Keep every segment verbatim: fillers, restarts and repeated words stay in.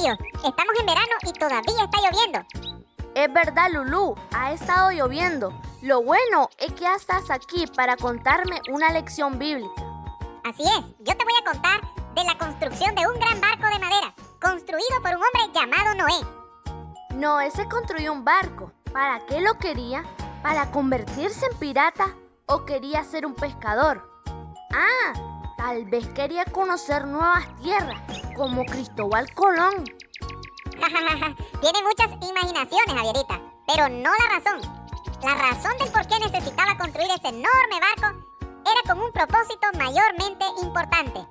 frío. Estamos en verano y todavía está lloviendo. Es verdad, Lulú, ha estado lloviendo. Lo bueno es que ya estás aquí para contarme una lección bíblica. Así es, yo te voy a contar de la construcción de un gran barco de madera, construido por un hombre llamado Noé. Noé se construyó un barco. ¿Para qué lo quería? ¿Para convertirse en pirata o quería ser un pescador? Ah, tal vez quería conocer nuevas tierras, como Cristóbal Colón. Tiene muchas imaginaciones, Javierita, pero no la razón. La razón del por qué necesitaba construir ese enorme barco era con un propósito mayormente importante.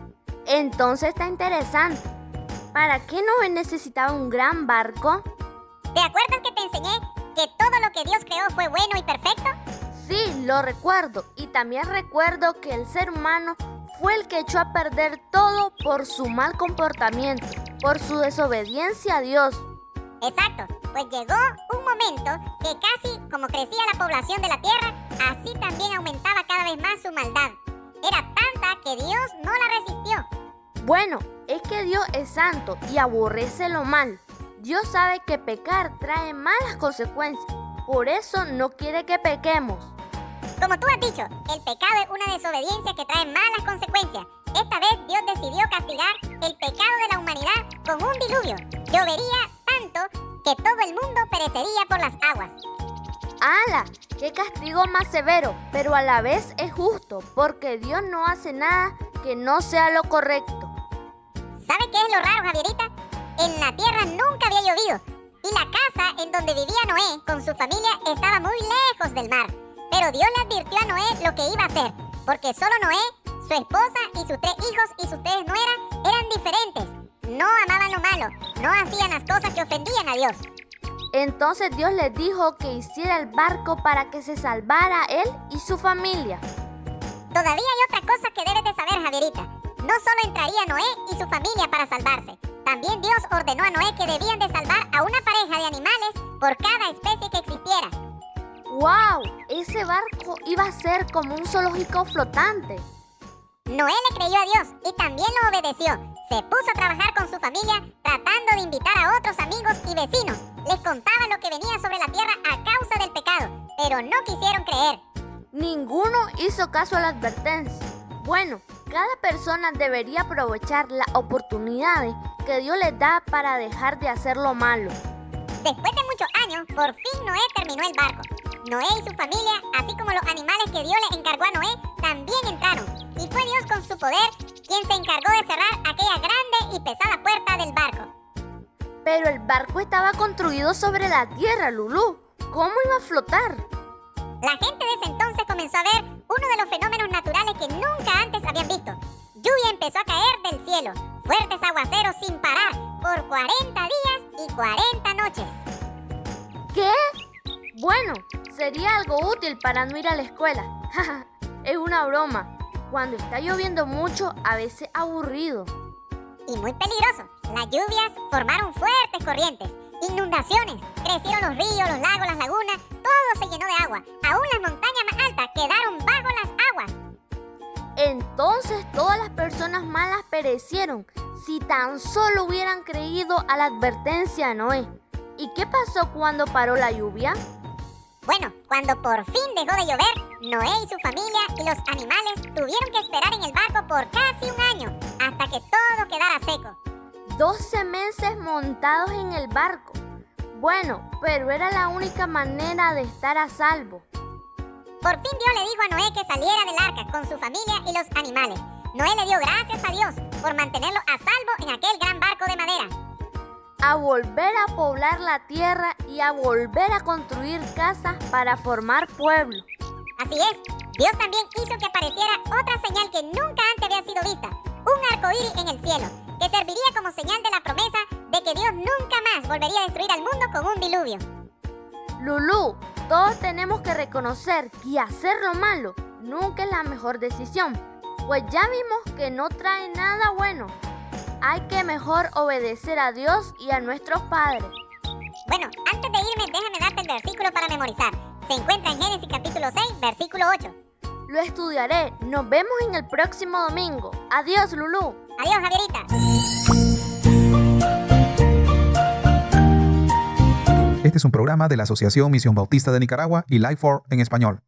Entonces está interesante. ¿Para qué Noé necesitaba un gran barco? ¿Te acuerdas que te enseñé que todo lo que Dios creó fue bueno y perfecto? Sí, lo recuerdo. Y también recuerdo que el ser humano fue el que echó a perder todo por su mal comportamiento, por su desobediencia a Dios. Exacto, pues llegó un momento que casi como crecía la población de la tierra, así también aumentaba cada vez más su maldad. Era tanta que Dios no la resistió. Bueno, es que Dios es santo y aborrece lo mal. Dios sabe que pecar trae malas consecuencias, por eso no quiere que pequemos. Como tú has dicho, el pecado es una desobediencia que trae malas consecuencias. Esta vez Dios decidió castigar el pecado de la humanidad con un diluvio. Llovería tanto que todo el mundo perecería por las aguas. ¡Hala! ¡Qué castigo más severo! Pero a la vez es justo, porque Dios no hace nada que no sea lo correcto. ¿Sabe qué es lo raro, Javierita? En la tierra nunca había llovido y la casa en donde vivía Noé con su familia estaba muy lejos del mar. Pero Dios le advirtió a Noé lo que iba a hacer, porque solo Noé, su esposa y sus tres hijos y sus tres nueras eran diferentes. No amaban lo malo, no hacían las cosas que ofendían a Dios. Entonces Dios les dijo que hiciera el barco para que se salvara él y su familia. Todavía hay otra cosa que debes de saber, Javierita. No solo entraría Noé y su familia para salvarse. También Dios ordenó a Noé que debían de salvar a una pareja de animales por cada especie que existiera. ¡Wow! Ese barco iba a ser como un zoológico flotante. Noé le creyó a Dios y también lo obedeció. Se puso a trabajar con su familia tratando de invitar a otros amigos y vecinos. Les contaba lo que venía sobre la tierra a causa del pecado, pero no quisieron creer. Ninguno hizo caso a la advertencia. Bueno, cada persona debería aprovechar las oportunidades que Dios les da para dejar de hacer lo malo. Después de muchos años, por fin Noé terminó el barco. Noé y su familia, así como los animales que Dios le encargó a Noé, también entraron. Y fue Dios con su poder quien se encargó de cerrar aquella grande y pesada puerta del barco. Pero el barco estaba construido sobre la tierra, Lulú. ¿Cómo iba a flotar? La gente de ese entonces comenzó a ver uno de los fenómenos naturales que nunca antes habían visto. Lluvia empezó a caer del cielo, fuertes aguaceros sin parar, por cuarenta días y cuarenta noches. ¿Qué? Bueno, sería algo útil para no ir a la escuela. Es una broma. Cuando está lloviendo mucho, a veces aburrido. Y muy peligroso. Las lluvias formaron fuertes corrientes, inundaciones, crecieron los ríos, los lagos, las lagunas, todo se llenó de agua. Aún las montañas más altas quedaron bajo las aguas. Entonces todas las personas malas perecieron si tan solo hubieran creído a la advertencia de Noé. ¿Y qué pasó cuando paró la lluvia? Bueno, cuando por fin dejó de llover, Noé y su familia y los animales tuvieron que esperar en el barco por casi un año, hasta que todo quedara seco. doce meses montados en el barco. Bueno, pero era la única manera de estar a salvo. Por fin Dios le dijo a Noé que saliera del arca con su familia y los animales. Noé le dio gracias a Dios por mantenerlo a salvo en aquel gran barco de madera. A volver a poblar la tierra y a volver a construir casas para formar pueblos. Así es, Dios también hizo que apareciera otra señal que nunca antes había sido vista, un arco iris en el cielo, que serviría como señal de la promesa de que Dios nunca más volvería a destruir al mundo con un diluvio. Lulú, todos tenemos que reconocer que hacer lo malo nunca es la mejor decisión, pues ya vimos que no trae nada bueno. Hay que mejor obedecer a Dios y a nuestros padres. Bueno, antes de irme, déjame darte el versículo para memorizar. Se encuentra en Génesis capítulo seis, versículo ocho. Lo estudiaré. Nos vemos en el próximo domingo. Adiós, Lulú. Adiós, Javierita. Este es un programa de la Asociación Misión Bautista de Nicaragua y Life for en español.